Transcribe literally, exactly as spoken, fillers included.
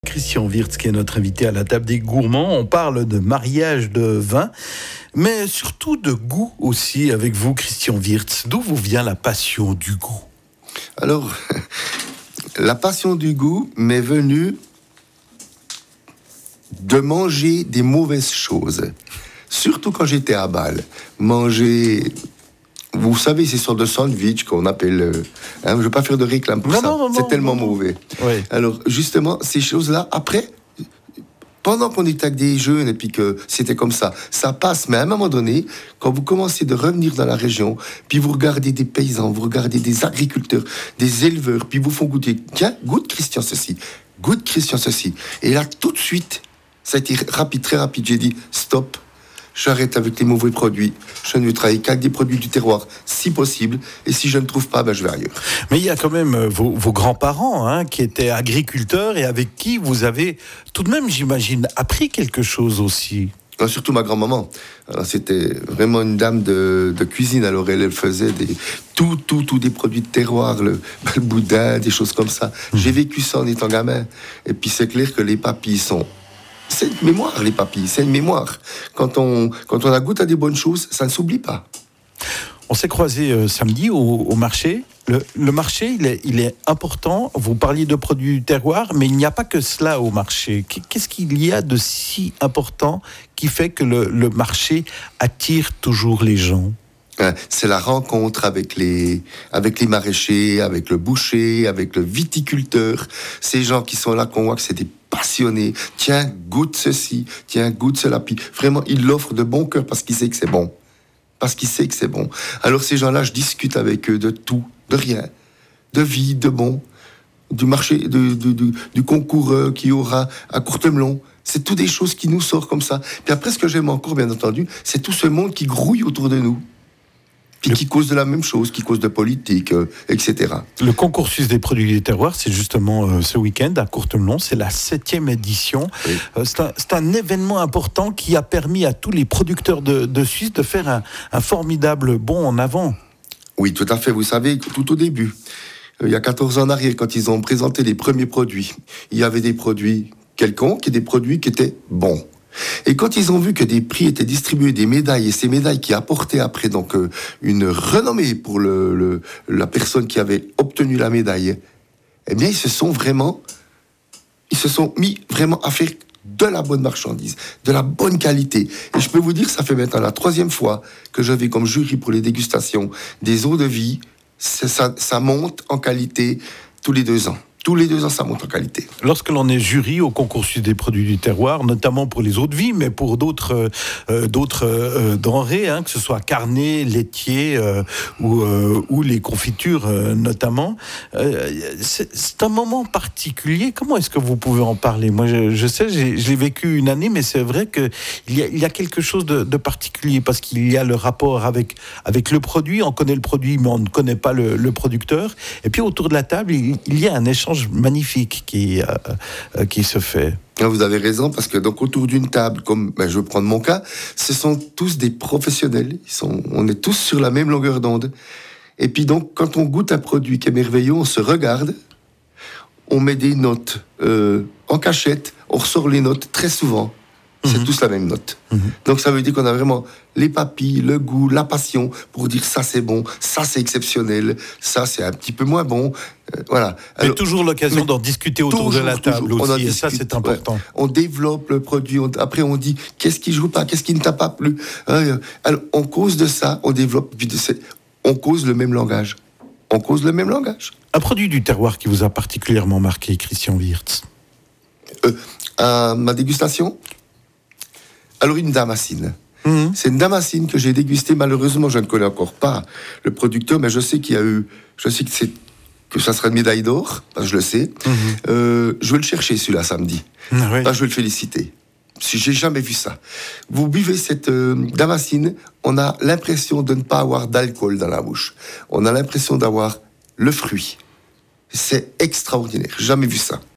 Christian Wirtz, qui est notre invité à la table des gourmands. On parle de mariage de vin, mais surtout de goût aussi avec vous, Christian Wirtz. D'où vous vient la passion du goût ? Alors, la passion du goût m'est venue de manger des mauvaises choses. Surtout quand j'étais à Bâle. Manger... Vous savez, ces sortes de sandwich qu'on appelle... Euh, hein, je ne veux pas faire de réclame pour non, ça. Non, non, c'est non, tellement non. mauvais. Oui. Alors, justement, ces choses-là, après, pendant qu'on était avec des jeunes et puis que c'était comme ça, ça passe. Mais à un moment donné, quand vous commencez de revenir dans la région, puis vous regardez des paysans, vous regardez des agriculteurs, des éleveurs, puis vous font goûter. Tiens, goûte Christian ceci, goûte Christian ceci. Et là, tout de suite, ça a été rapide, très rapide. J'ai dit, stop. J'arrête avec les mauvais produits. Je ne veux travailler qu'avec des produits du terroir, si possible. Et si je ne trouve pas, ben je vais ailleurs. Mais il y a quand même vos, vos grands-parents hein, qui étaient agriculteurs et avec qui vous avez tout de même, j'imagine, appris quelque chose aussi. Non, surtout ma grand-maman. Alors, c'était vraiment une dame de, de cuisine. Alors, elle, elle faisait des, tout, tout, tout des produits de terroir, le, le boudin, des choses comme ça. Mmh. J'ai vécu ça en étant gamin. Et puis, c'est clair que les papilles sont... C'est une mémoire, les papilles, c'est une mémoire. Quand on, quand on a goûté à des bonnes choses, ça ne s'oublie pas. On s'est croisés euh, samedi au, au marché. Le, le marché, il est, il est important. Vous parliez de produits du terroir, mais il n'y a pas que cela au marché. Qu'est-ce qu'il y a de si important qui fait que le, le marché attire toujours les gens ? C'est la rencontre avec les, avec les maraîchers, avec le boucher, avec le viticulteur. Ces gens qui sont là, qu'on voit que c'est des passionnés. Tiens, goûte ceci. Tiens, goûte cela. Puis vraiment, il l'offre de bon cœur parce qu'il sait que c'est bon. Parce qu'il sait que c'est bon. Alors ces gens-là, je discute avec eux de tout, de rien. De vie, de bon. Du marché, de, de, de, du concours euh, qu'il y aura à Courtemelon. C'est tout des choses qui nous sortent comme ça. Puis après, ce que j'aime encore, bien entendu, c'est tout ce monde qui grouille autour de nous. Puis le... qui cause de la même chose, qui cause de politique, euh, et cetera. Le concours suisse des produits des terroirs, c'est justement euh, ce week-end à Courtemelon, c'est la septième édition. Oui. Euh, c'est, un, c'est un événement important qui a permis à tous les producteurs de, de Suisse de faire un, un formidable bond en avant. Oui, tout à fait. Vous savez, tout au début, euh, il y a quatorze ans en arrière, quand ils ont présenté les premiers produits, il y avait des produits quelconques et des produits qui étaient bons. Et quand ils ont vu que des prix étaient distribués, des médailles, et ces médailles qui apportaient après donc euh, une renommée pour le, le, la personne qui avait obtenu la médaille, eh bien ils se sont vraiment, ils se sont mis vraiment à faire de la bonne marchandise, de la bonne qualité. Et je peux vous dire, ça fait maintenant la troisième fois que je vais comme jury pour les dégustations des eaux de vie. Ça, ça monte en qualité tous les deux ans. Tous les deux ans, ça monte en qualité. Lorsque l'on est jury au concours suisse des produits du terroir, notamment pour les eaux de vie, mais pour d'autres, euh, d'autres euh, denrées, hein, que ce soit carnet, laitier euh, ou, euh, ou les confitures euh, notamment, euh, c'est, c'est un moment particulier. Comment est-ce que vous pouvez en parler ? Moi, je, je sais, j'ai, je l'ai vécu une année, mais c'est vrai qu'il y a, il y a quelque chose de, de particulier parce qu'il y a le rapport avec, avec le produit. On connaît le produit, mais on ne connaît pas le, le producteur. Et puis, autour de la table, il, il y a un échange magnifique qui, euh, euh, qui se fait. Vous avez raison, parce que donc autour d'une table, comme ben, je vais prendre mon cas, ce sont tous des professionnels. Ils sont, on est tous sur la même longueur d'onde. Et puis donc, quand on goûte un produit qui est merveilleux, on se regarde, on met des notes euh, en cachette, on ressort les notes très souvent. C'est mmh. tous la même note. Mmh. Donc ça veut dire qu'on a vraiment les papilles, le goût, la passion pour dire ça c'est bon, ça c'est exceptionnel, ça c'est un petit peu moins bon. Euh, voilà. Mais alors, toujours l'occasion d'en discuter autour toujours, de la table toujours, aussi, et discute, ça c'est important. Ouais. On développe le produit, on, après on dit qu'est-ce qui joue pas, qu'est-ce qui ne t'a pas plu. Euh, alors on cause de ça, on développe, puis de ces, on cause le même langage. On cause le même langage. Un produit du terroir qui vous a particulièrement marqué, Christian Wirtz ? euh, à ma dégustation. Alors, une damascine. Mmh. C'est une damascine que j'ai dégustée. Malheureusement, je ne connais encore pas le producteur, mais je sais qu'il y a eu... Je sais que, c'est, que ça sera une médaille d'or, parce que je le sais. Mmh. Euh, je vais le chercher, celui-là, samedi. Mmh, oui. Enfin, je vais le féliciter. Si j'ai jamais vu ça. Vous buvez cette euh, damascine, on a l'impression de ne pas avoir d'alcool dans la bouche. On a l'impression d'avoir le fruit. C'est extraordinaire. Jamais vu ça.